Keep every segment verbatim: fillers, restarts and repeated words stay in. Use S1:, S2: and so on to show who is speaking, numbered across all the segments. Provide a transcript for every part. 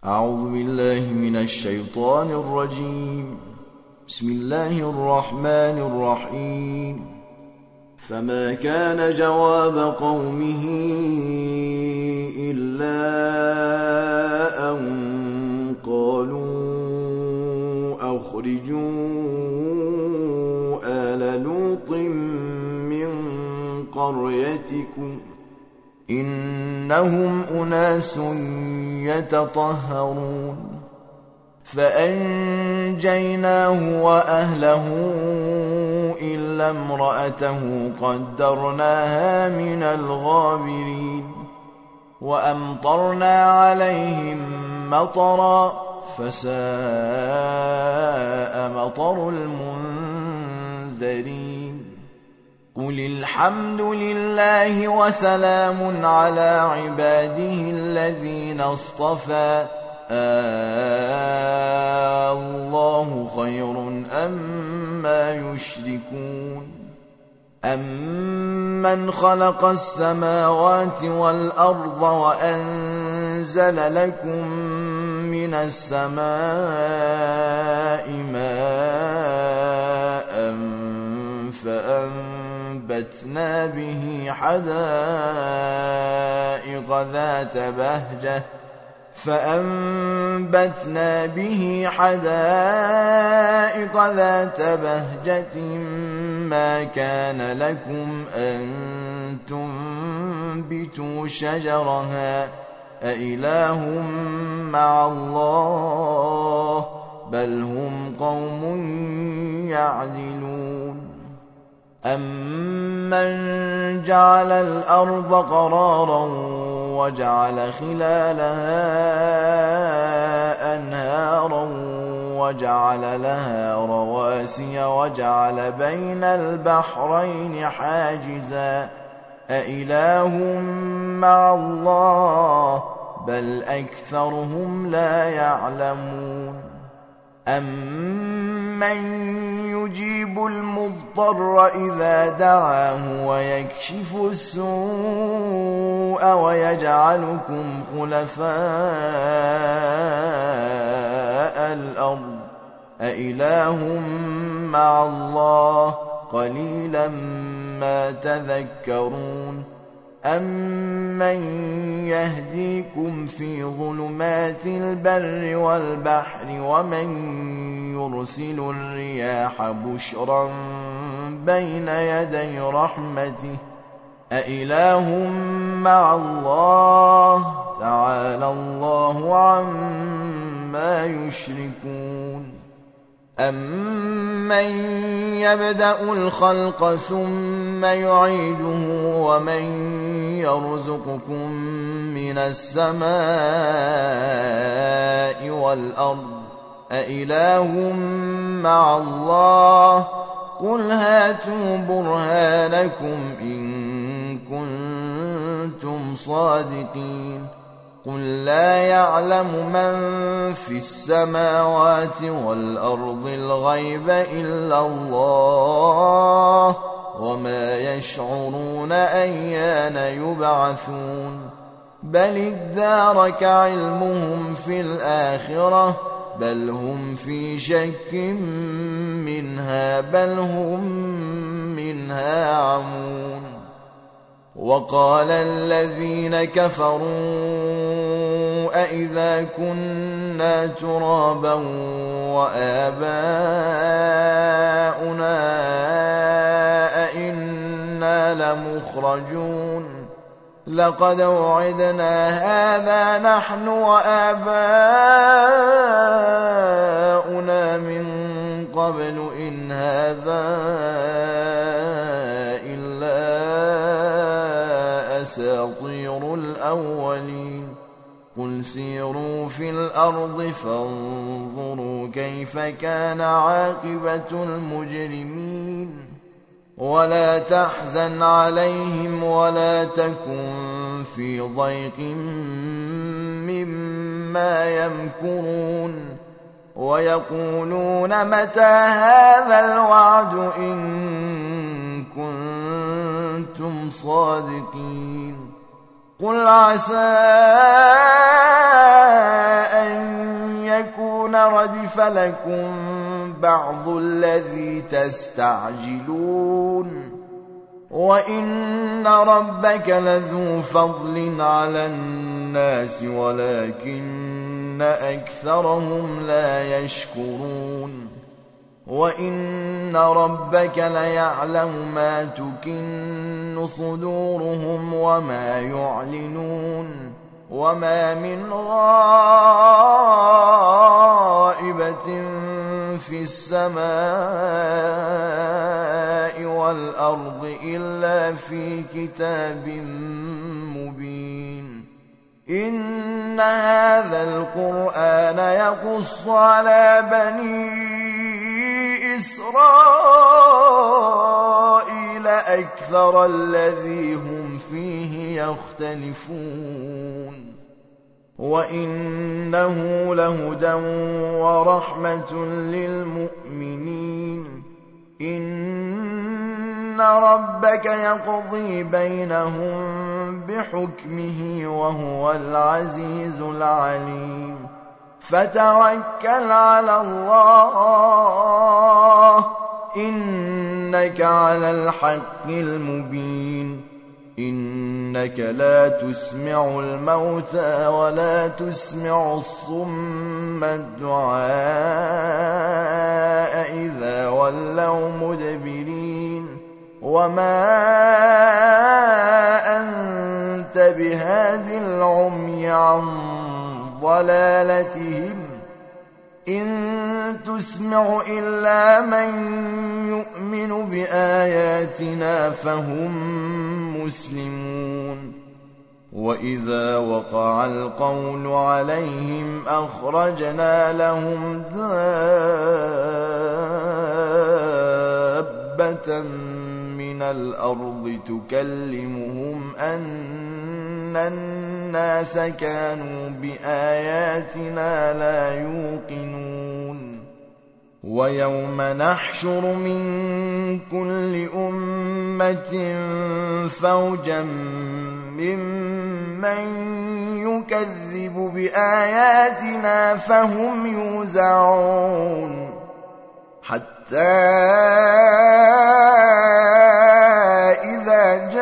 S1: أعوذ بالله من الشيطان الرجيم. بسم الله الرحمن الرحيم. فما كان جواب قومه إلا أن قالوا أخرجوا آل لوط من قريتكم إنهم أناس يتطهرون. فأنجيناه وأهله إلا امرأته قدرناها من الغابرين. وأمطرنا عليهم مطرا فساء مطر المنذرين. قل الحمد لله وسلام على عباده الذين اصطفى الله خير أما يشركون. أمن خلق السماوات والأرض وأنزل لكم من السماء ماء فأنبتنا به حدائق ذات بهجة فأنبتنا به حدائق ذات بهجة ما كان لكم أن تنبتوا شجرها أإله مع الله بل هم قوم يعدلون. أمن جعل الأرض قرارا وجعل خلالها أنهارا وجعل لها رواسي وجعل بين البحرين حاجزا أإله مع الله بل أكثرهم لا يعلمون. أمن يجيب المضطر إذا دعاه ويكشف السوء ويجعلكم خلفاء الأرض أإله مع الله قليلا ما تذكرون. أمن يهديكم في ظلمات البر والبحر ومن يرسل الرياح بشرا بين يدي رحمته أإله مع الله تعالى الله عما يشركون. أمن يبدأ الخلق ثم يعيده ومن يرزقكم من السماء والأرض أإله مع الله قل هاتوا برهانكم إن كنتم صادقين. قل لا يعلم من في السماوات والأرض الغيب إلا الله وما يشعرون أيان يبعثون. بل ادارك علمهم في الآخرة بل هم في شك منها بل هم منها عمون. وقال الذين كفروا أئذا كنا ترابا وآباؤنا أئنا لمخرجون. لقد وعدنا هذا نحن وآباؤنا من قبل إن هذا إلا أساطير الأولين. قل سيروا في الأرض فانظروا كيف كان عاقبة المجرمين. ولا تحزن عليهم ولا تكن في ضيق مما يمكرون. ويقولون متى هذا الوعد إن كنتم صادقين. قل عسى أن ردف لكم بعض الذي تستعجلون وإن ربك لذو فضل على الناس ولكن أكثرهم لا يشكرون وإن ربك ليعلم ما تكن صدورهم وما يعلنون وما من غائبة في السماء والأرض إلا في كتاب مبين إن هذا القرآن يقص على بني إسرائيل أكثر الذي هم فيه يختلفون وإنه لهدى ورحمة للمؤمنين إن ربك يقضي بينهم بحكمه وهو العزيز العليم فتوكل على الله إنك على الحق المبين إنك لا تسمع الموتى ولا تسمع الصم الدعاء إذا ولوا مدبرين وما أنت بهاد العمي عن ضلالتهم إن تسمع إلا من يؤمن بآياتنا فهم مسلمون وإذا وقع القول عليهم أخرجنا لهم دابة من الأرض تكلمهم أن الناس كانوا بآياتنا لا يوقنون ويوم نحشر من كل أمة فوجا ممن يكذب بآياتنا فهم يوزعون حتى إذا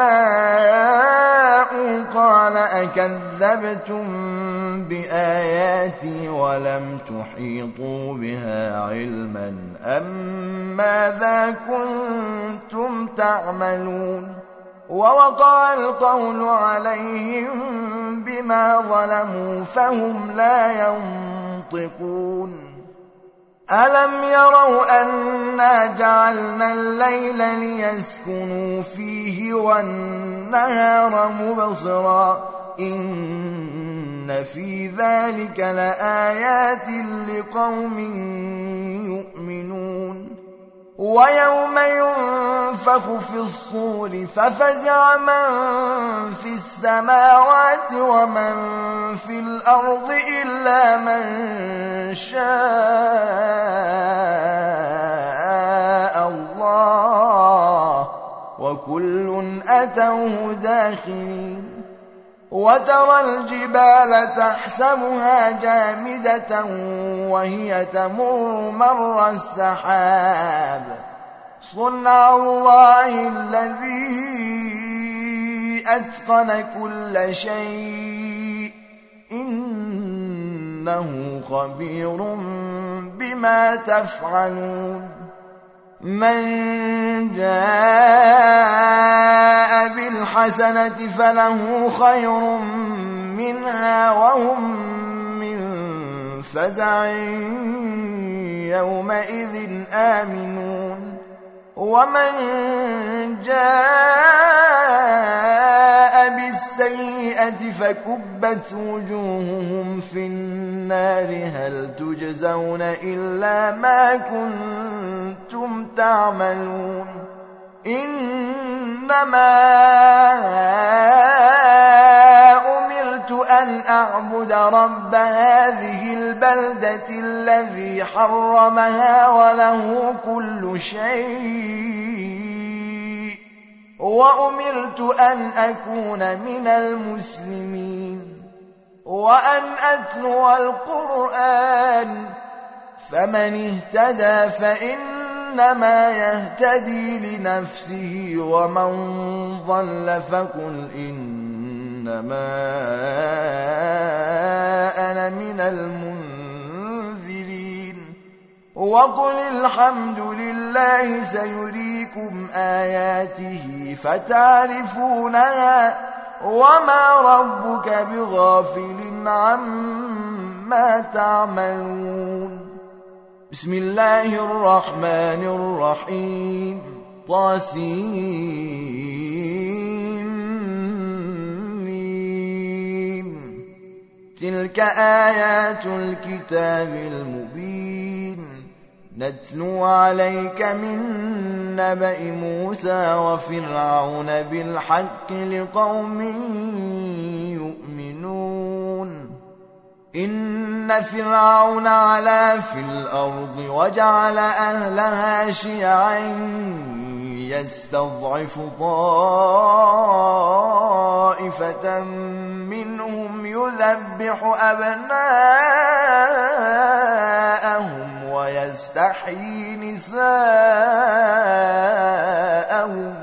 S1: جاءوا قال أكذبتم بآياتي ولم تحيطوا بها علما أم ماذا كنتم تعملون ووقع القول عليهم بما ظلموا فهم لا ينطقون ألم يروا أنا جعلنا الليل ليسكنوا فيه والنهار مبصرا إن في ذلك لآيات لقوم يؤمنون ويوم ينفخ في الصور ففزع من في السماوات ومن في الأرض إلا من شاء الله وكل أتوه داخرين وترى الجبال تحسبها جامدة وهي تمر مر السحاب صنع الله الذي أتقن كل شيء إنه خبير بما تفعلون من جاء بالحسنة فله خير منها وهم من فزع يومئذ آمنون ومن جاء بالسيئة فكبت وجوههم في النار هل تجزون إلا ما كنتم تعملون إنما أمرت أن أعبد رب هذه البلدة الذي حرمها وله كل شيء وأمرت أن أكون من المسلمين وأن أتلو القرآن فمن اهتدى فإنما يهتدي لنفسه ومن ضل فقل إنما أنا من المنذرين وقل الحمد لله سيريكم آياته فتعرفونها وما ربك بغافل عما تعملون بسم الله الرحمن الرحيم طاسيم تلك آيات الكتاب المبين نتلو عليك من نبأ موسى وفرعون بالحق لقوم يؤمنون إن فرعون علا في الأرض وجعل أهلها شيعا يستضعف طائفة منهم يذبح أبناءهم ويستحيي نساءهم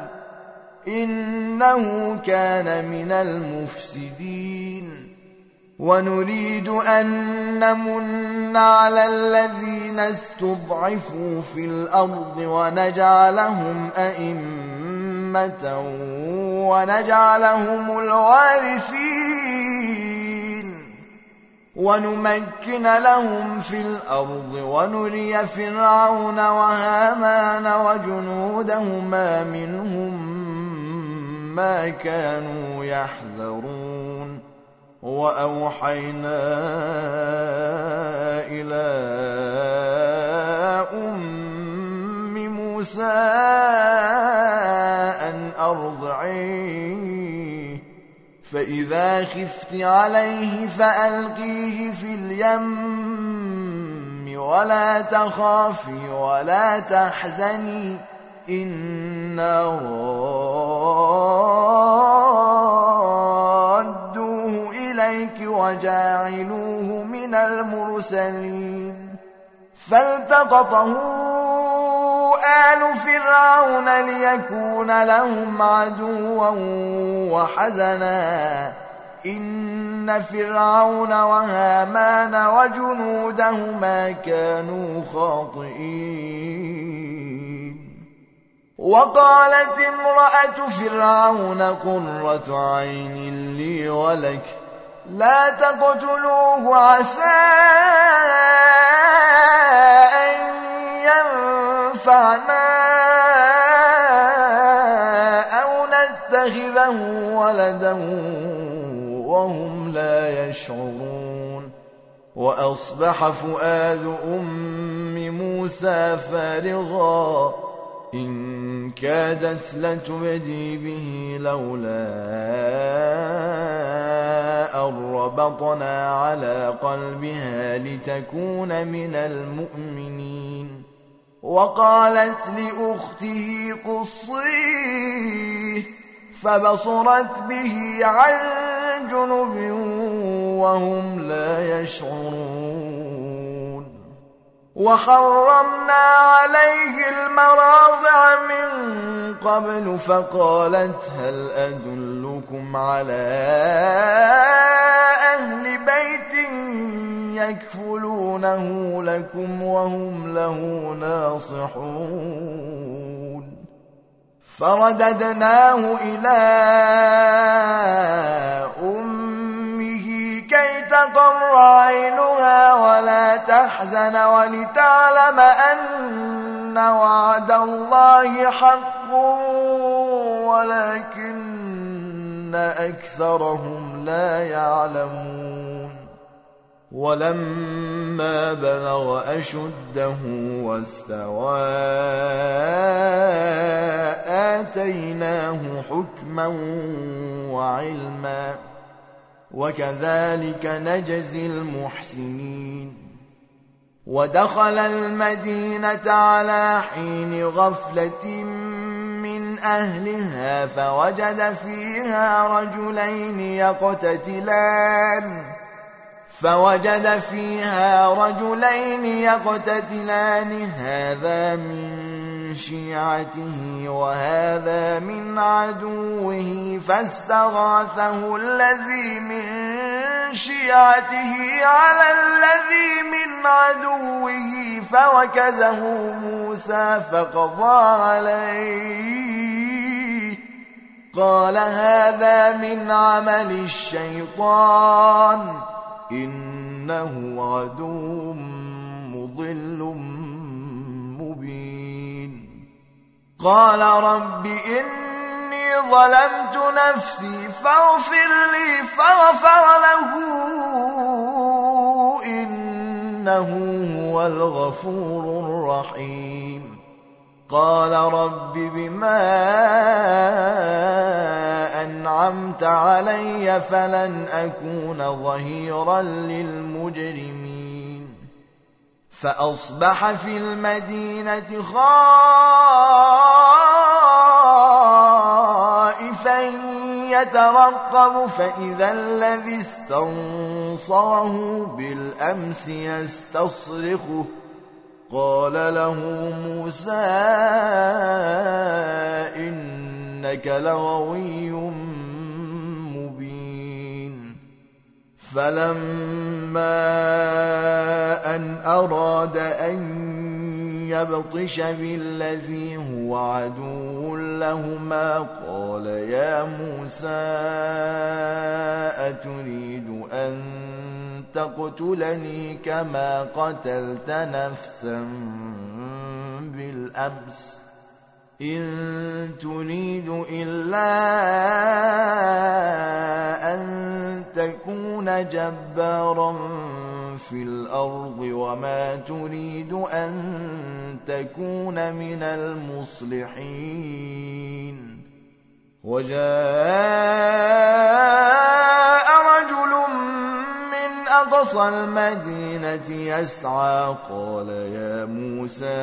S1: إنه كان من المفسدين ونريد أن نمن على الذين استضعفوا في الأرض ونجعلهم أئمة ونجعلهم الوارثين ونمكن لهم في الأرض ونري فرعون وهامان وجنودهما منهم ما كانوا يحذرون وأوحينا إلى أم موسى أن أرضعيه فإذا خفت عليه فألقيه في اليم ولا تخافي ولا تحزني إنا رادوه إليك وجاعلوه من المرسلين فالتقطه آل فرعون ليكون لهم عدوا وحزنا إن فرعون وهامان وجنودهما كانوا خاطئين وقالت امرأة فرعون قرة عين لي ولك لا تقتلوه عسى أن ينفعنا أو نتخذه ولدا وهم لا يشعرون وأصبح فؤاد أم موسى فارغا إن كادت لتبدي به لولا أن ربطنا على قلبها لتكون من المؤمنين وقالت لأخته قصيه فبصرت به عن جنب وهم لا يشعرون وحرمنا عليه المراضع من قبل فقالت هل أدلكم على أهل بيت يكفلونه لكم وهم له ناصحون فرددناه إلى أمه كي تقر عينها ولا تحزن ولتعلم أن وعد الله حق ولكن أكثرهم لا يعلمون ولما بلغ أشده واستوى آتيناه حكما وعلما وكذلك نجزي المحسنين ودخل المدينة على حين غفلة من أهلها فوجد فيها رجلين يقتتلان فوجد فيها رجلين يقتتلان هذا من شيعته وهذا من عدوه فاستغاثه الذي من شيعته على الذي من عدوه فوكزه موسى فقضى عليه قال هذا من عمل الشيطان إنه عدو مضل مبين قال رب إني ظلمت نفسي فاغفر لي فغفر له إنه هو الغفور الرحيم قال رب بما أنعمت علي فلن أكون ظهيرا للمجرمين فأصبح في المدينة خائفا يترقب فإذا الذي استنصره بالأمس يستصرخه قال له موسى إنك لغوي مبين فلما أن أراد أن يبطش بالذي هو عدو لهما قال يا موسى أتريد أن تقتلني كما قتلت نفسا بالأمس إن تريد إلا أن تكون جبارا في الأرض وما تريد أن تكون من المصلحين وجاء رجل من أقصى المدينة يسعى قال يا موسى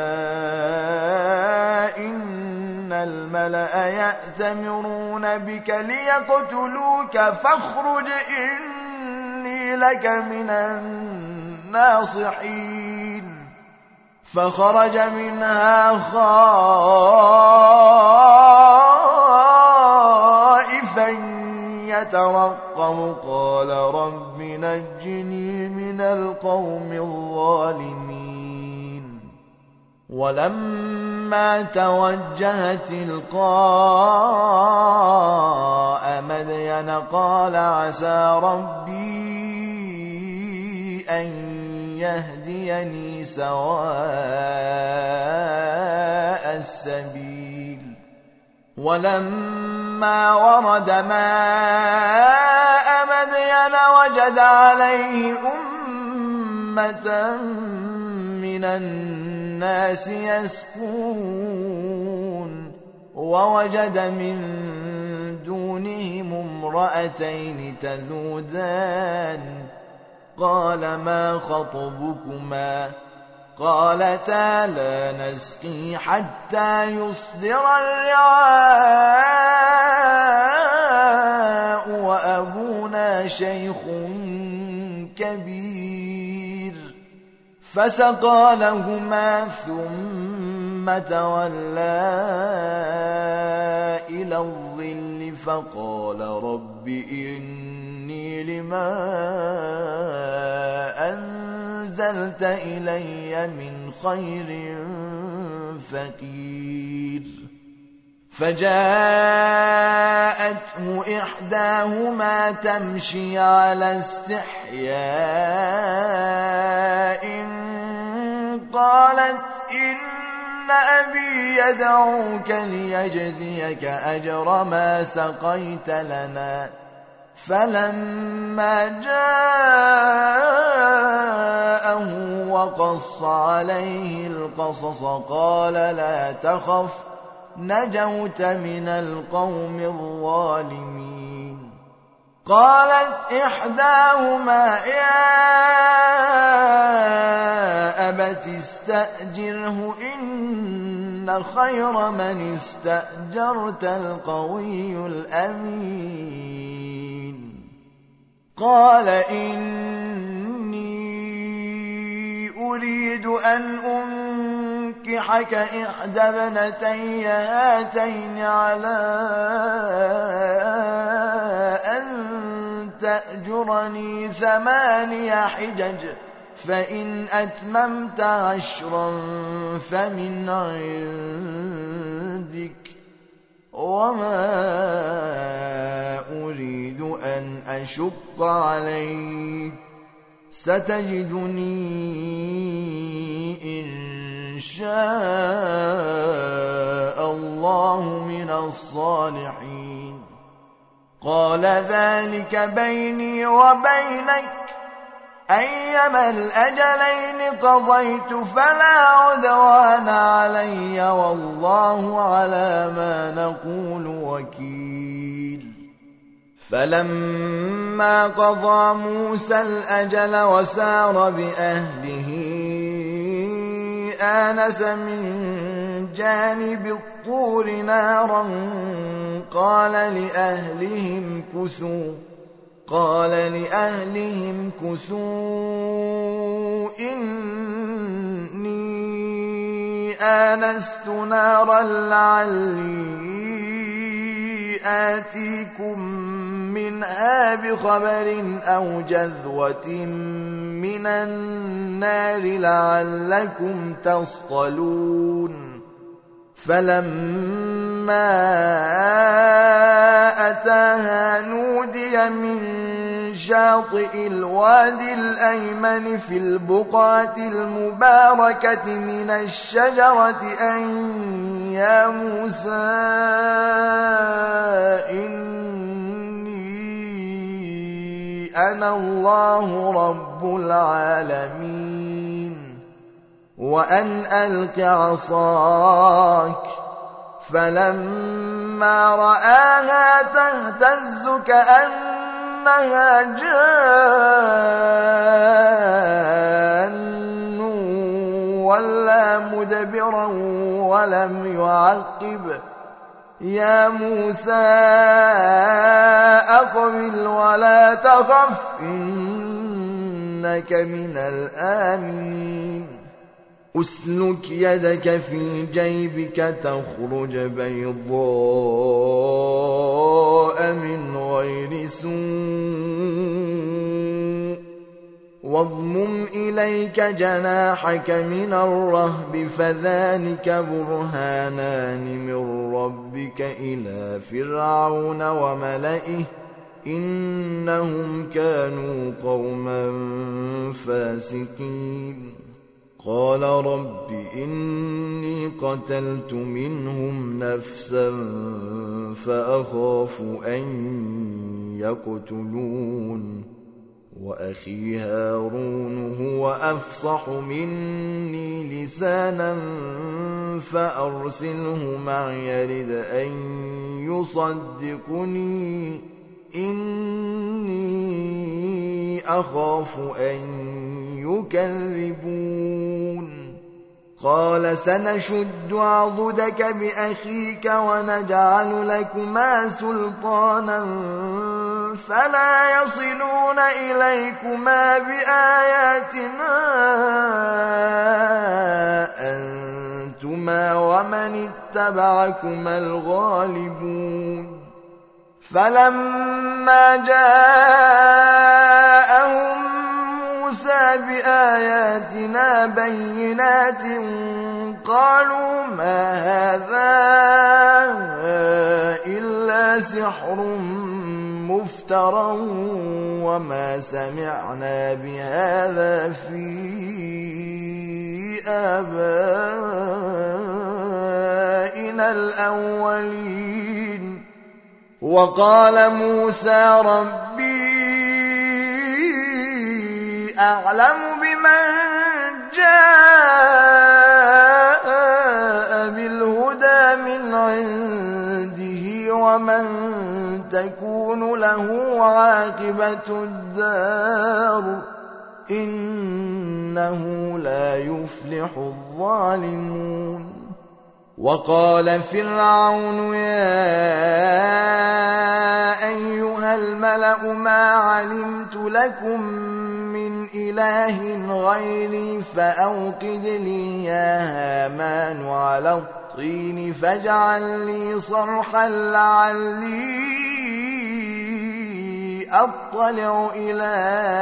S1: إن الملأ يأتمرون بك ليقتلوك فاخرج إني لك من الناصحين فخرج منها خائفا يترقب قال رب نجني من القوم الظالمين ولما توجه تلقاء مدين قال عسى ربي أن يهديني سواء السبيل ولما ورد ماء مدين وجد عليه أمة من الناس يسقون ووجد من دونهم امرأتين تذودان قال ما خطبكما قالتا لا نسقي حتى يصدر الرعاء وأبونا شيخ كبير فسقى لهما ثم تولى إلى الظل فقال رب إني لما أنزلت إلي من خير فقير فجاءته إحداهما تمشي على استحياء قالت إن أبي يدعوك ليجزيك أجر ما سقيت لنا فلما جاءه وقص عليه القصص قال لا تخف نجوت من القوم الظالمين قالت إحداهما يا أبت استأجره إن خير من استأجرت القوي الأمين قال إني أريد أن أنكحك إحدى ابنتي هاتين على أن تأجرني ثماني حجج فإن أتممت عشرا فمن عندك وما أريد أن أشق عليك ستجدني إن شاء الله من الصالحين. قال ذلك بيني وبينك أيما الأجلين قضيت فلا عدوان علي والله على ما نقول وكيل. فلما قضى موسى الأجل وسار بأهله آنس من جانب الطور نارا قال لأهلهم كثوا قال لأهلهم كثوا إني آنست نارا لعلي آتيكم منها بخبر أو جذوة من النار لعلكم تصطلون. فلما أتاها نودي من شاطئ الوادي الأيمن في البقعة المباركة من الشجرة أن يا موسى إني أنا الله رب العالمين وأن ألق عصاك. فلما رآها تهتز كأنها جان ولا مدبرا ولم يعقب يا موسى أقبل ولا تخف إنك من الآمنين. أسلك يدك في جيبك تخرج بيضاء من غير سوء واضمم إليك جناحك من الرهب فذلك برهانان من ربك إلى فرعون وملئه إنهم كانوا قوما فاسقين. قال رب إني قتلت منهم نفسا فأخاف أن يقتلون وأخي هارون هو أفصح مني لسانا فأرسله معي يرد أن يصدقني إني أخاف أن يكذبون. قال سنشد عضدك بأخيك ونجعل لكما سلطانا فلا يصلون إليكما بآياتنا أنتما ومن اتبعكما الغالبون. فلما جاءهم موسى بآياتنا بينات قالوا ما هذا إلا سحر مفترى وما سمعنا بهذا في آبائنا الأولين. وقال موسى ربي أعلم بمن جاء بالهدى من عنده ومن تكون له عاقبة الدار إنه لا يفلح الظالمون. وقال فرعون يا أيها الملأ الْمَلَأُ مَا عَلِمْتُ لَكُمْ مِنْ إِلَٰهٍ غَيْرِي فَأَوْقِدْ لِي يَا هَامَانُ عَلَى الطِّينِ فَاجْعَل لِّي صَرْحًا لَّعَلِّي أَطَّلِعُ إِلَىٰ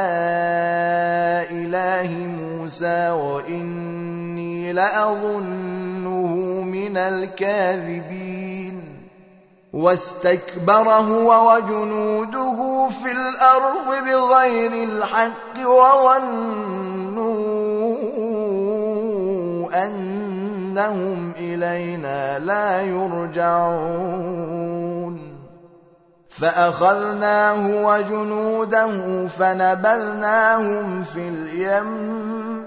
S1: إِلَٰهِ مُوسَىٰ وَإِنِّي لَأَظُنُّهُ مِنَ الْكَاذِبِينَ وَاسْتَكْبَرَ هُوَ وَجُنُودُهُ فِي الْأَرْضِ بِغَيْرِ الْحَقِّ وَظَنُّوا أَنَّهُمْ إِلَيْنَا لَا يُرْجَعُونَ فَأَخَذْنَاهُ وَجُنُودَهُ فَنَبَذْنَاهُمْ فِي الْيَمِّ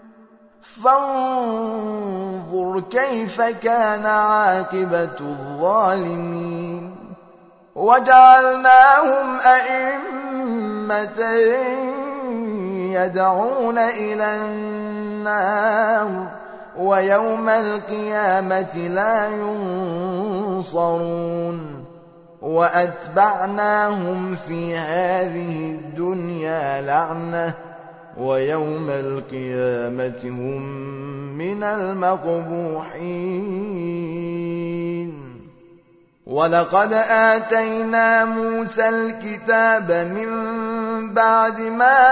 S1: فانظُرْ كيف كان عاقبة الظالمين وجعلناهم أئمة يدعون إلى النار ويوم القيامة لا ينصرون وأتبعناهم في هذه الدنيا لعنة ويوم القيامة هم من المقبوحين ولقد آتينا موسى الكتاب من بعد ما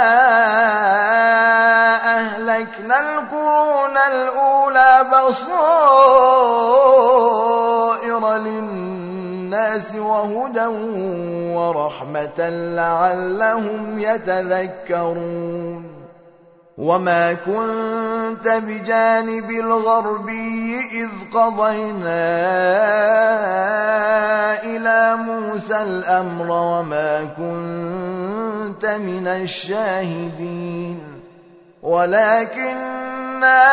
S1: أهلكنا القرون الأولى بصائر للناس وهدى ورحمة لعلهم يتذكرون وما كنت بجانب الغربي إذ قضينا إلى موسى الأمر وما كنت من الشاهدين ولكننا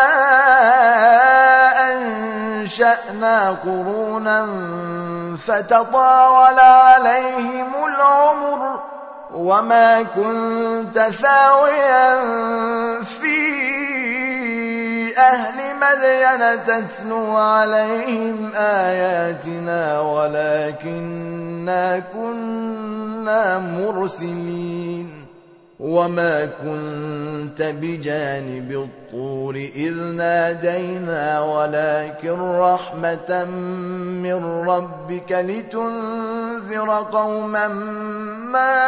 S1: أنشأنا قرونا فتطاول عليهم العمر وما كنت ثاويا في أهل مدين تتلو عليهم آياتنا ولكننا كنا مرسلين وما كنت بجانب الطور إذ نادينا ولكن رحمة من ربك لتنذر قوما ما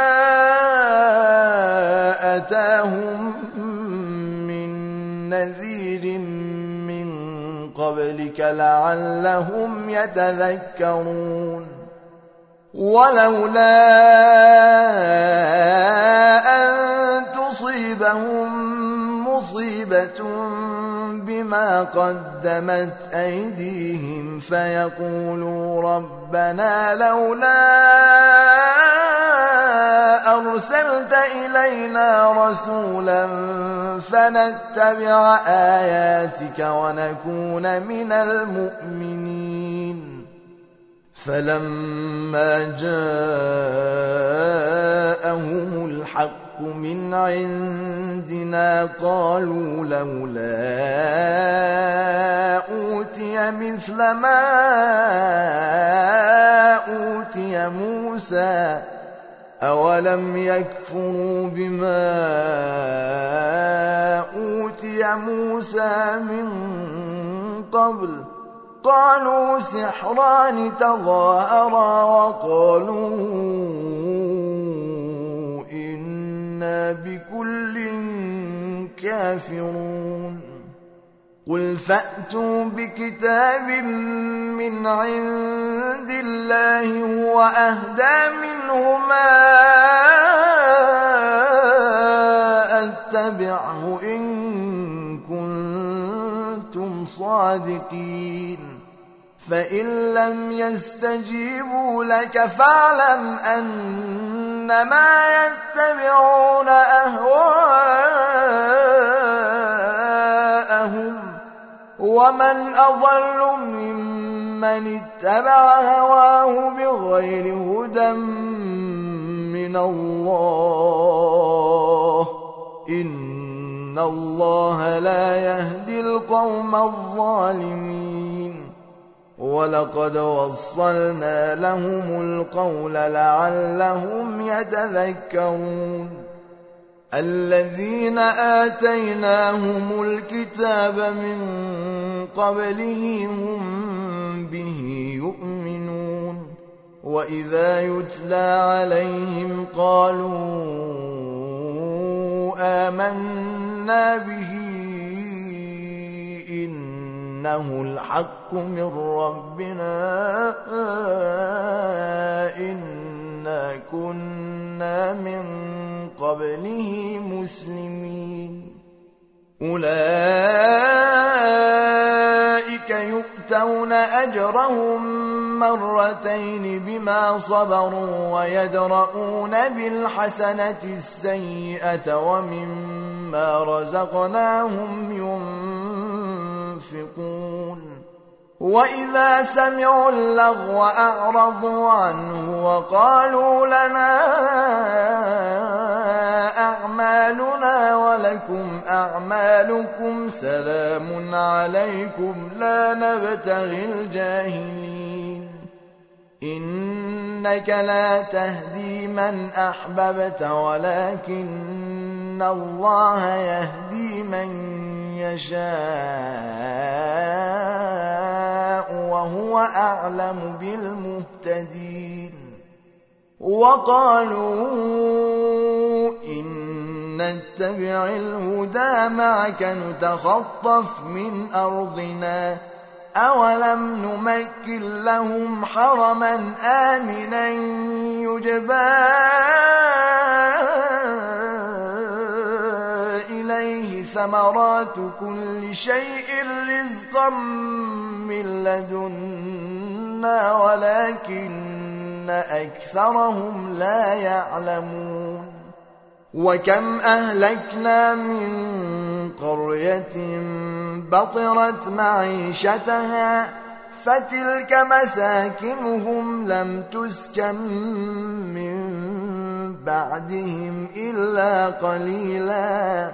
S1: أتاهم من نذير من قبلك لعلهم يتذكرون ولولا أن تصيبهم مصيبة بما قدمت أيديهم فيقولوا ربنا لولا أرسلت إلينا رسولا فنتبع آياتك ونكون من المؤمنين فلما جاءهم الحق من عندنا قالوا لولا أوتي مثل ما أوتي موسى أولم يكفروا بما أوتي موسى من قبل قالوا سحران تظاهرا وقالوا إنا بكل كافرون قل فأتوا بكتاب من عند الله هو أهدى منهما أتبعه إن كنتم صادقين فإن لم يستجيبوا لك فاعلم أنما يتبعون أهواءهم ومن أضل ممن اتبع هواه بغير هدى من الله إن الله لا يهدي القوم الظالمين ولقد وصلنا لهم القول لعلهم يتذكرون الذين آتيناهم الكتاب من قبله هم به يؤمنون وإذا يتلى عليهم قالوا آمنا به إنه الحق من ربنا إنا كنا من قبله مسلمين أولئك يؤتون أجرهم مرتين بما صبروا ويدرؤون بالحسنة السيئة ومما رزقناهم ينفقون وإذا سمعوا اللغو أعرضوا عنه وقالوا لنا أعمالنا ولكم أعمالكم سلام عليكم لا نبتغي الجاهلين إنك لا تهدي من أحببت ولكن الله يهدي من يشاء وهو أعلم بالمهتدين وقالوا إن نتبع الهدى معك نتخطف من أرضنا أولم نمكن لهم حرما آمنا يجبى إليه ثمرات كل شيء رزقا من لدنا ولكن أكثرهم لا يعلمون وكم أهلكنا من قرية بطرت معيشتها فتلك مساكنهم لم تسكن من بعدهم إلا قليلا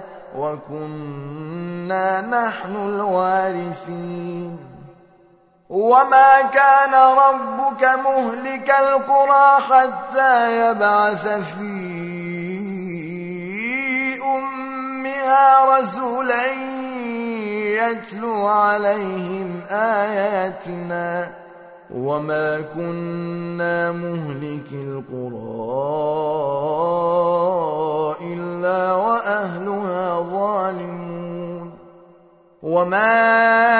S1: وكنا نحن الوارثين وما كان ربك مهلك القرى حتى يبعث في أمها رسولا يتلو عليهم آياتنا وما كنا مهلك القرى إلا وأهلها ظالمون وما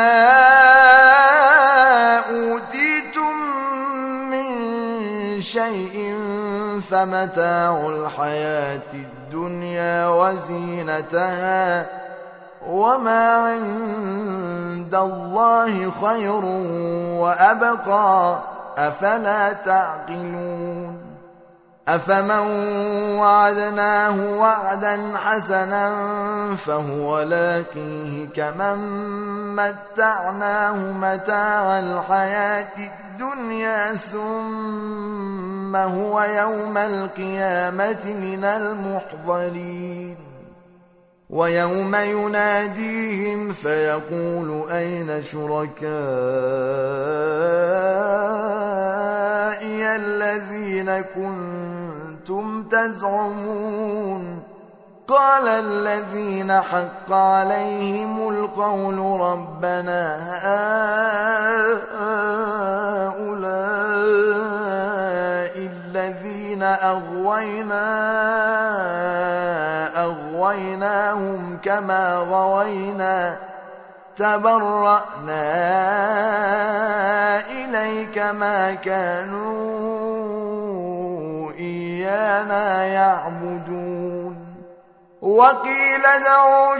S1: أوتيتم من شيء فمتاع الحياة الدنيا وزينتها وما عند الله خير وأبقى أفلا تعقلون أفمن وعدناه وعدا حسنا فهو لاقيه كمن متعناه متاع الحياة الدنيا ثم هو يوم القيامة من المحضرين ويوم يناديهم فيقول أين شركائي الذين كنتم تزعمون قال الذين حق عليهم القول ربنا هؤلاء الذين أغوينا أغويناهم كما غوينا تبرأنا إليك ما كانوا إيانا يعبدون وقيل ادعوا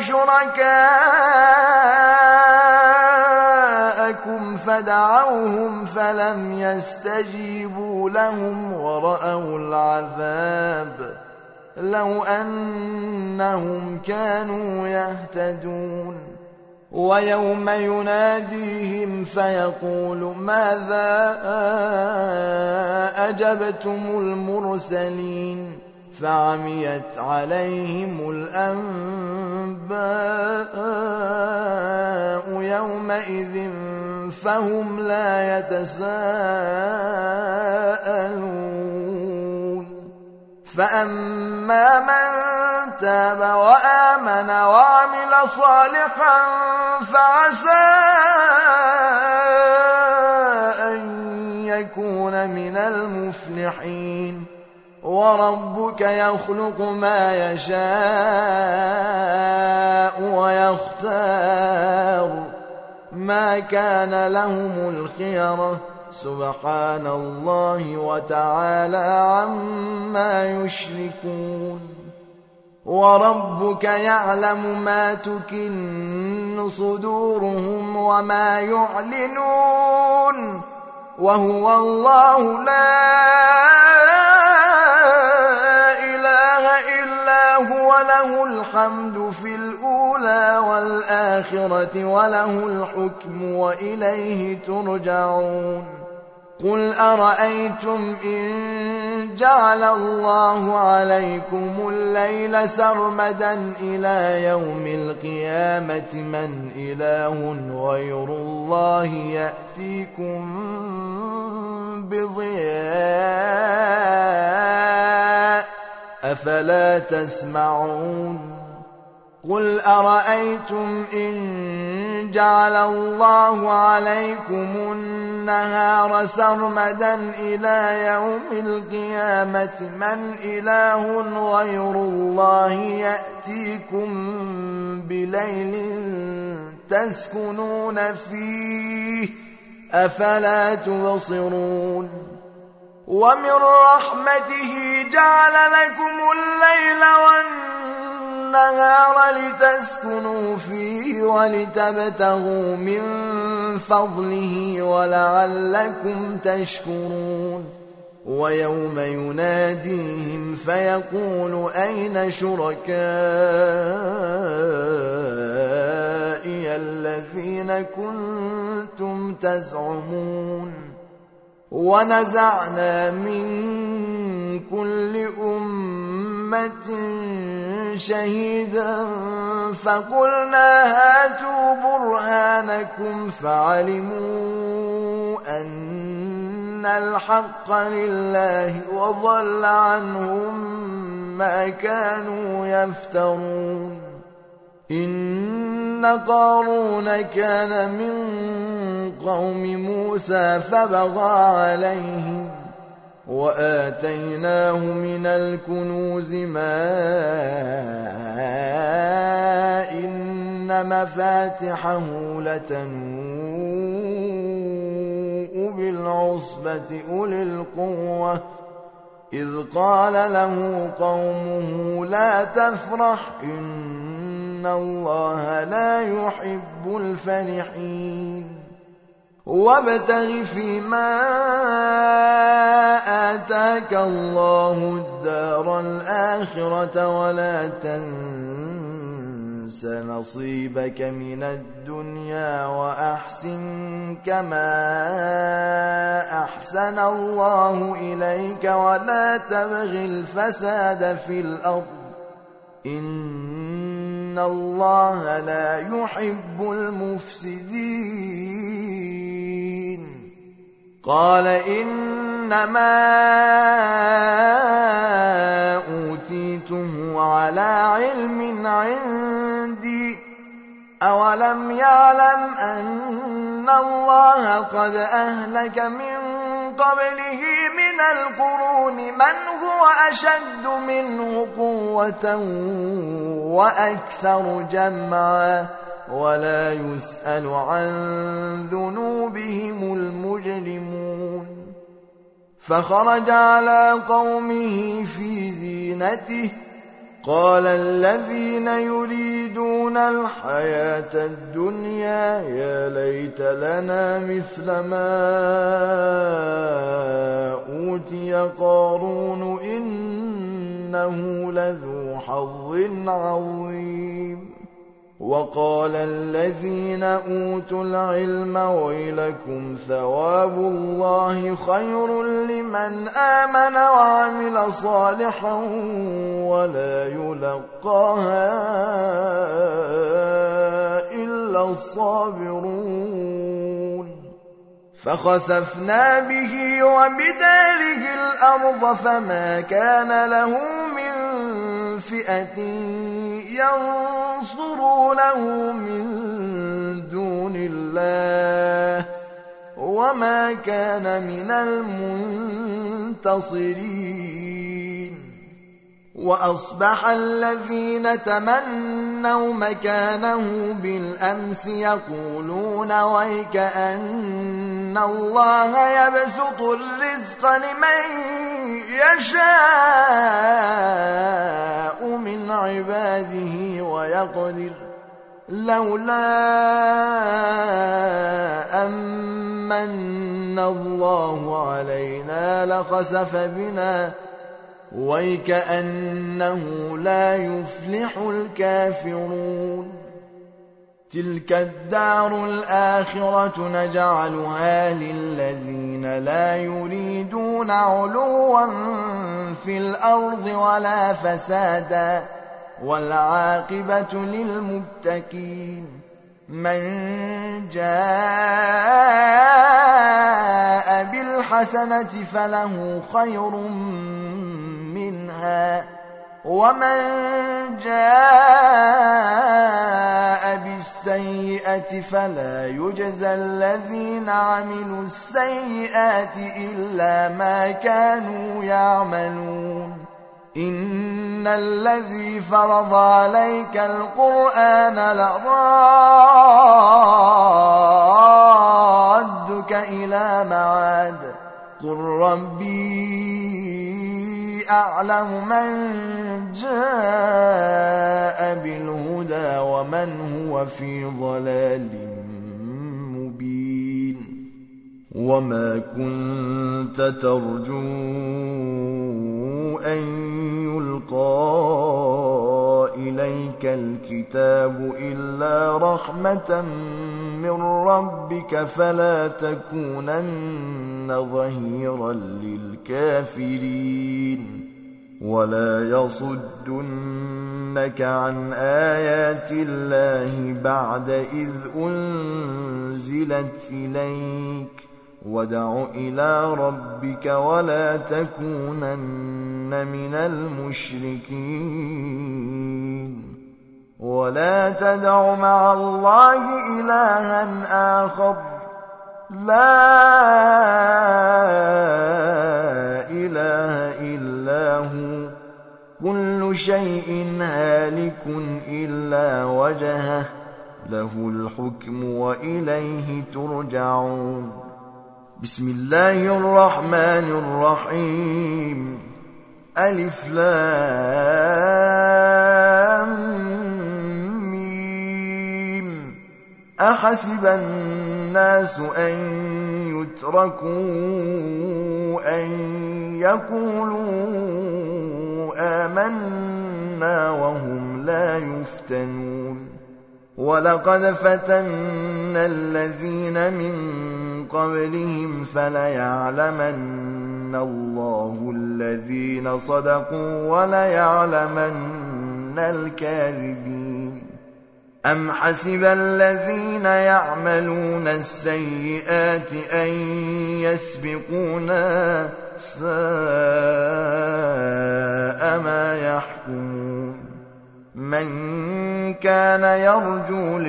S1: شركاءكم فدعوهم فلم يستجيبوا لهم ورأوا العذاب لو أنهم كانوا يهتدون ويوم يناديهم فيقول ماذا أجبتم المرسلين فعميت عليهم الأنباء يومئذ فهم لا يتساءلون فأما من تاب وآمن وعمل صالحا فعسى أن يكون من المفلحين وربك يخلق ما يشاء ويختار ما كان لهم الخيرة سبحان الله وتعالى عما يشركون وربك يعلم ما تكن صدورهم وما يعلنون وهو الله لا إله إلا هو له الحمد في الأولى والآخرة وله الحكم وإليه ترجعون قل أرأيتم إن جعل الله عليكم الليل سرمدا إلى يوم القيامة من إله غير الله يأتيكم بضياء أفلا تسمعون قل أرأيتم إن جعل الله عليكم النهار سرمدا إلى يوم القيامة من إله غير الله يأتيكم بليل تسكنون فيه أفلا تبصرون ومن رحمته جعل لكم الليل والنهار لتسكنوا فيه ولتبتغوا من فضله ولعلكم تشكرون ويوم يناديهم فيقول أين شركائي الذين كنتم تزعمون ونزعنا من كل أمة شهيدا فقلنا هاتوا برهانكم فعلموا أن الحق لله وضل عنهم ما كانوا يفترون إن قارون كان من قوم موسى فبغى عليهم وآتيناه من الكنوز ما إن مفاتحه لتنوء بالعصبة أولي القوة إذ قال له قومه لا تفرح إن الله لا يحب الفرحين وابتغ فيما آتاك الله الدار الآخرة ولا تنس نصيبك من الدنيا وأحسن كما أحسن الله إليك ولا تبغ الفساد في الأرض إن الله لا يحب المفسدين قال إنما أوتيته على علم عندي أولم يعلم أن الله قد أهلك من قبله من القرون من هو أشد منه قوة وأكثر جمعا ولا يسأل عن ذنوبهم المجرمون فخرج على قومه في زينته قال الذين يريدون الحياة الدنيا يا ليت لنا مثل ما أوتي قارون إنه لذو حظ عظيم وقال الذين أوتوا العلم ويلكم ثواب الله خير لمن آمن وعمل صالحا ولا يلقاها إلا الصابرون فخسفنا به وبداره الأرض فما كان له من فئة ينصرونه من دون الله وما كان من المنتصرين. وأصبح الذين تمنوا مكانه بالأمس يقولون ويك أن الله يبسط الرزق لمن يشاء من عباده ويقدر لولا أمن الله علينا لخسف بنا ويكأنه لا يفلح الكافرون. تلك الدار الآخرة نجعلها للذين لا يريدون علوا في الأرض ولا فسادا والعاقبة للمتقين. من جاء بالحسنة فله خير منها ومن جاء بالسيئة فلا يجزى الذين عملوا السيئات إلا ما كانوا يعملون. إن الذي فرض عليك القرآن لرادك إلى معاد قل ربي أعلم من جاء بالهدى ومن هو في ضلال مبين. وما كنت ترجو أن يلقى إليك الكتاب إلا رحمة من ربك فلا تكونن ظهيرا للكافرين. ولا يصدنك عن آيات الله بعد إذ أنزلت إليك وادع إلى ربك ولا تكونن من المشركين. ولا تدع مع الله إلها آخر لا إله إلا هو كل شيء هالك إلا وجهه له الحكم وإليه ترجعون. بسم الله الرحمن الرحيم. ألف لام ميم. أحسب الناس أن يتركوا أن يقولوا آمنا وهم لا يفتنون. ولقد فتنا الذين من قبلهم فليعلمن الله الذين صدقوا وليعلمن الكاذبين. أم حسب الذين يعملون السيئات أن يسبقونا ساء ما يحكمون. من كان يرجو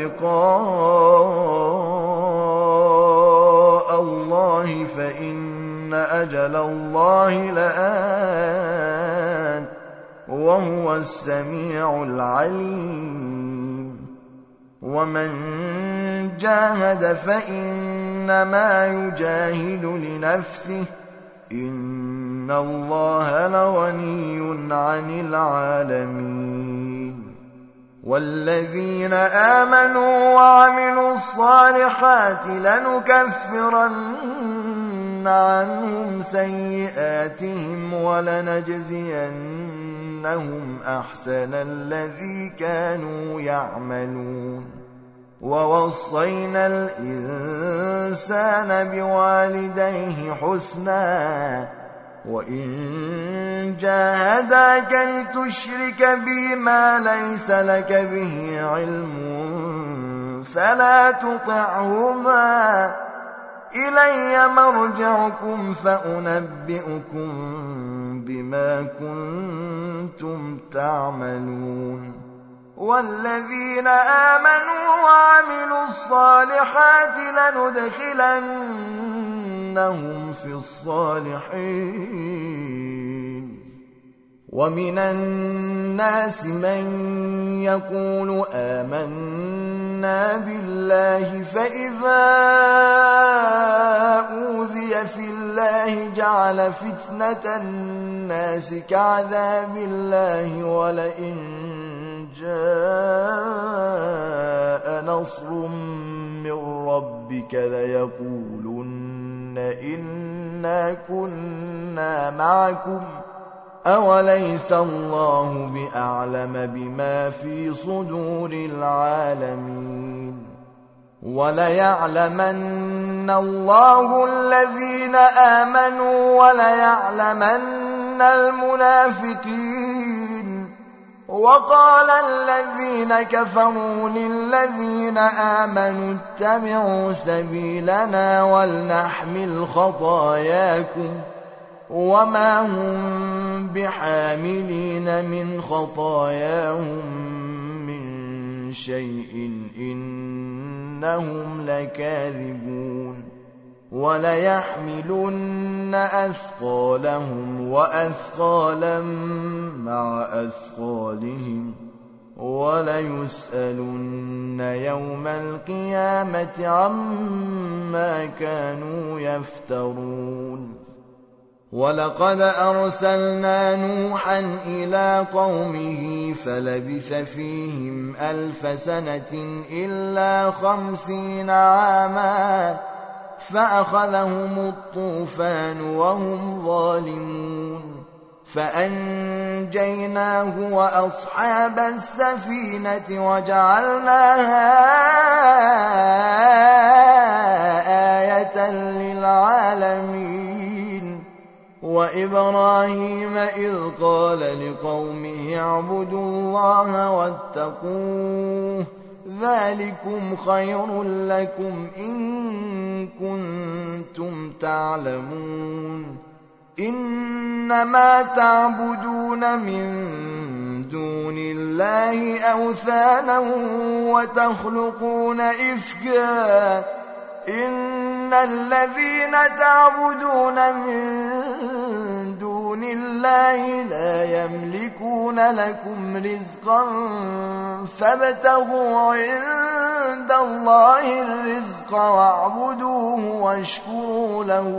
S1: لقاء الله فإن أجل الله لآت وهو السميع العليم. ومن جاهد فإنما يجاهد لنفسه إن الله لغني عن العالمين. والذين آمنوا وعملوا الصالحات لنكفرن عنهم سيئاتهم ولنجزينهم أحسن الذي كانوا يعملون. ووصينا الإنسان بوالديه حسنا وإن جاهداك لتشرك بي ما ليس لك به علم فلا تطعهما إلي مرجعكم فأنبئكم بما كنتم تعملون والذين آمنوا وعملوا الصالحات لندخلنهم في الصالحين ومن الناس من يقول آمنا بالله فإذا أوذي في الله جعل فتنة الناس كعذاب الله ولئن جاء نصر من ربك ليقولن إنا كنا معكم أوليس الله بأعلم بما في صدور العالمين وليعلمن الله الذين آمنوا وليعلمن المنافقين وقال الذين كفروا للذين آمنوا اتبعوا سبيلنا ولنحمل خطاياكم وما هم بحاملين من خطاياهم من شيء إنهم لكاذبون وليحملن أثقالهم وأثقالا مع أثقالهم وليسألن يوم القيامة عما كانوا يفترون ولقد أرسلنا نوحا إلى قومه فلبث فيهم ألف سنة إلا خمسين عاما فأخذهم الطوفان وهم ظالمون فأنجيناه وأصحاب السفينة وجعلناها آية للعالمين وإبراهيم إذ قال لقومه اعبدوا الله واتقوه ذلكم خير لكم إن كنتم تعلمون إنما تعبدون من دون الله أوثانا وتخلقون إفكا إن الذين تعبدون من دون الله لا يملكون لكم رزقا فابتغوا عند الله الرزق واعبدوه واشكروا له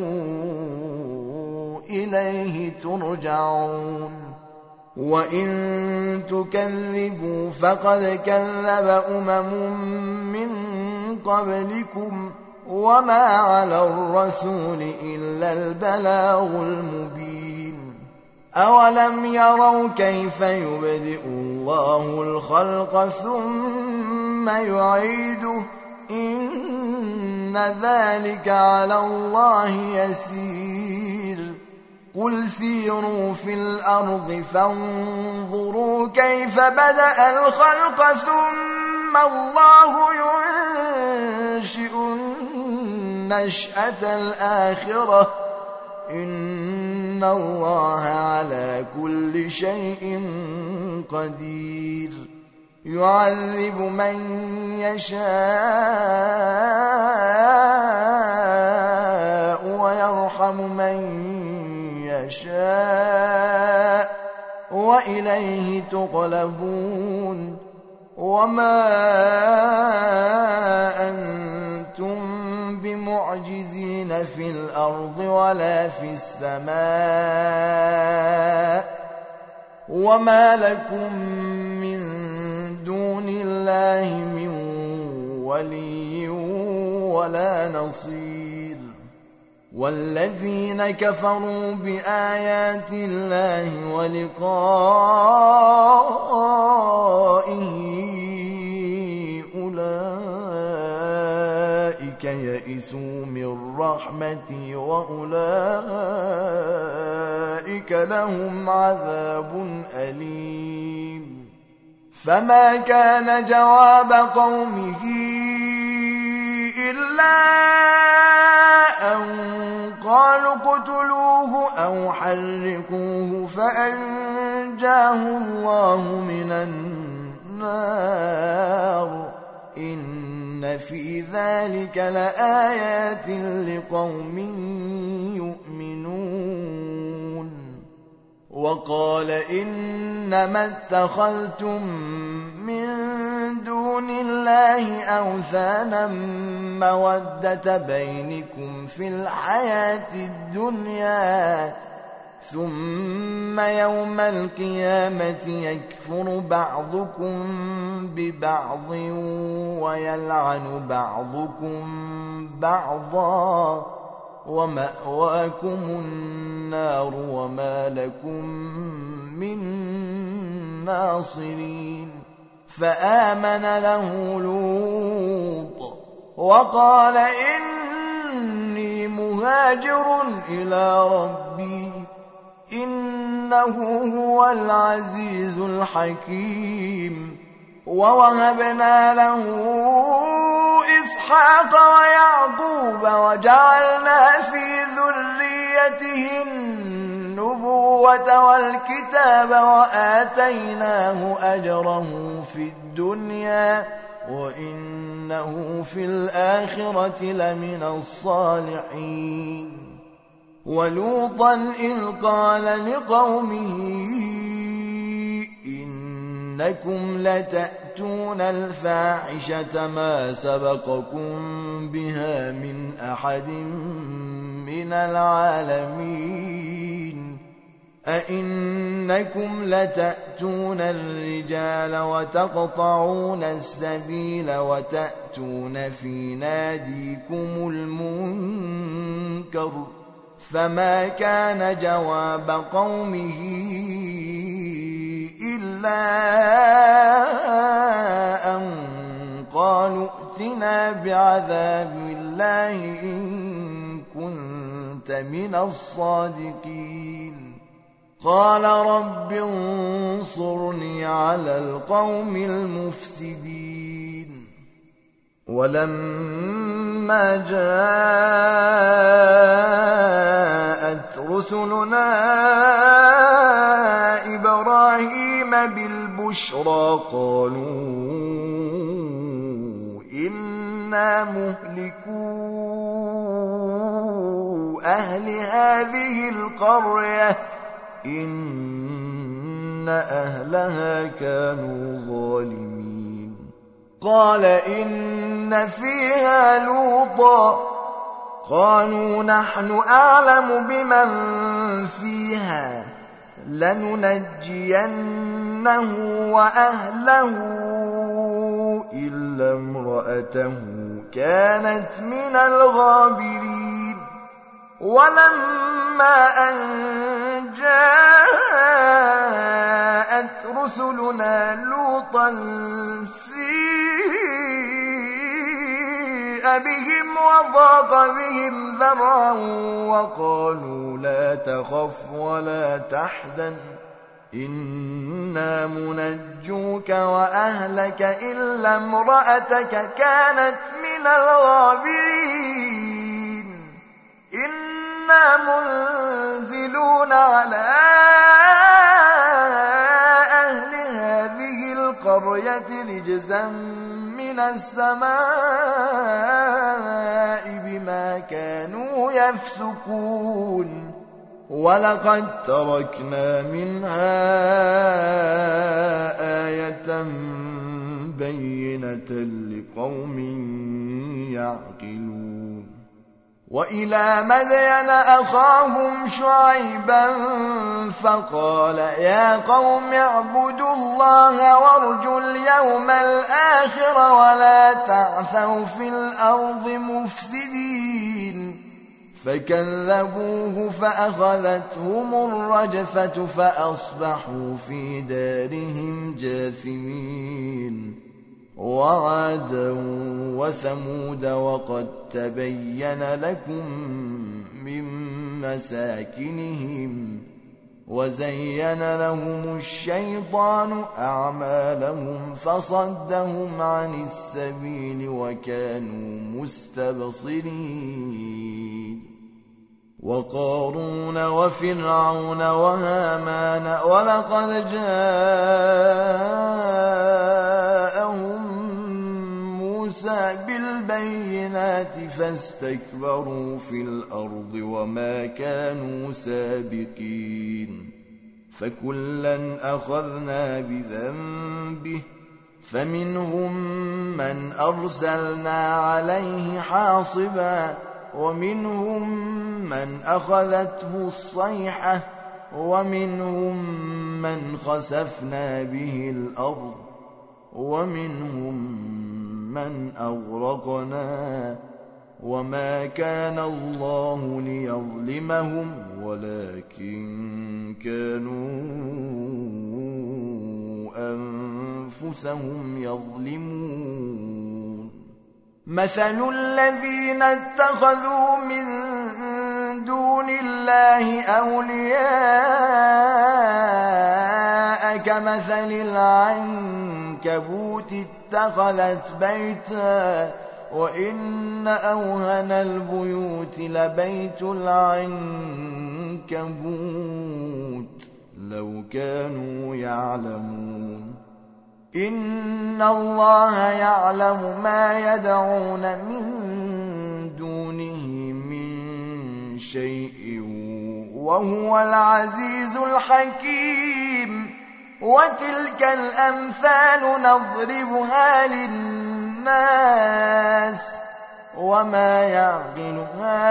S1: إليه ترجعون وإن تكذبوا فقد كذب أمم من قبلكم وما على الرسول إلا البلاغ المبين أولم يروا كيف يبدئ الله الخلق ثم يعيده إن ذلك على الله يسير قل سيروا في الأرض فانظروا كيف بدأ الخلق ثم الله ينشئ النشأة الآخرة إن الله على كل شيء قدير يعذب من يشاء ويرحم من يشاء وإليه تقلبون وما أنتم بمعجزين في الأرض ولا في السماء وما لكم من دون الله من ولي ولا نصير والذين كفروا بآيات الله ولقائه أولئك يئسوا من رحمتي وأولئك لهم عذاب أليم فما كان جواب قومه إلا أن قالوا اقتلوه أو حرقوه فأنجاه الله من النار إن في ذلك لآيات لقوم يؤمنون. وقال إنما اتخذتم من دون الله أوثانا مودة بينكم في الحياة الدنيا ثم يوم القيامة يكفر بعضكم ببعض ويلعن بعضكم بعضا ومأواكم النار وما لكم من ناصرين. فآمن له لوط وقال إني مهاجر إلى ربي إنه هو العزيز الحكيم. ووهبنا له إسحاق ويعقوب وجعلنا في ذريته النبوة والكتاب وآتيناه أجره في الدنيا وإنه في الآخرة لمن الصالحين. ولوطا إذ قال لقومه إنكم لتأتون الفاحشة ما سبقكم بها من أحد من العالمين أئنكم لتأتون الرجال وتقطعون السبيل وتأتون في ناديكم المنكر فما كان جواب قومه إلا أن قالوا ائتنا بعذاب الله إن كنت من الصادقين. قال رب انصرني على القوم المفسدين. ولما جاءت رسلنا إبراهيم بالبشرى قالوا إنا مهلكو أهل هذه القرية إن أهلها كانوا ظالمين. قال إن فيها لوطا قالوا نحن أعلم بمن فيها لننجينه وأهله إلا امرأته كانت من الغابرين. ولما أن جاءت رسلنا لوطا سيء بهم وضاق بهم ذرعا وقالوا لا تخف ولا تحزن إنا منجوك وأهلك إلا امرأتك كانت من الغابرين إنا منزلون على أهل هذه القرية رجزا من السماء بما كانوا يفسقون. ولقد تركنا منها آية بينة لقوم يعقلون. وإلى مدين أخاهم شعيبا فقال يا قوم اعبدوا الله وارجوا اليوم الآخر ولا تعثوا في الأرض مفسدين. فكذبوه فأخذتهم الرجفة فأصبحوا في دارهم جاثمين. وعادا وثمود وقد تبين لكم من مساكنهم وزين لهم الشيطان أعمالهم فصدهم عن السبيل وكانوا مستبصرين وقارون وفرعون وهامان ولقد جاءهم موسى بالبينات فاستكبروا في الأرض وما كانوا سابقين فكلا أخذنا بذنبه فمنهم من أرسلنا عليه حاصبا ومنهم من أخذته الصيحة ومنهم من خسفنا به الأرض ومنهم من أغرقنا وما كان الله ليظلمهم ولكن كانوا أنفسهم يظلمون مثل الذين اتخذوا من دون الله أولياء كمثل العنكبوت اتخذت بيتا وإن أوهن البيوت لبيت العنكبوت لو كانوا يعلمون إن الله يعلم ما يدعون من دونه من شيء وهو العزيز الحكيم وتلك الأمثال نضربها للناس وما يعقلها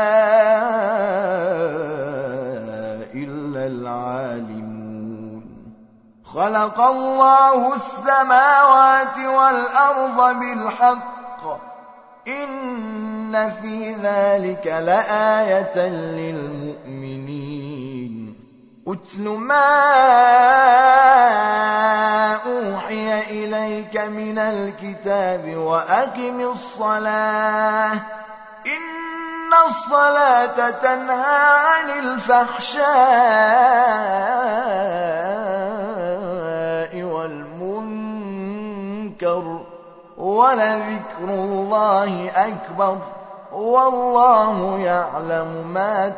S1: إلا العالمون خلق الله السماوات والأرض بالحق إن في ذلك لآية للمؤمنين أتل ما أوحي إليك من الكتاب وأقم الصلاة إن الصلاة تنهى عن الفحشاء والمنكر ولذكر الله أكبر والله يعلم ما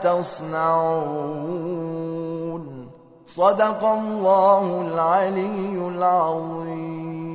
S1: تصنعون صدق الله العلي العظيم.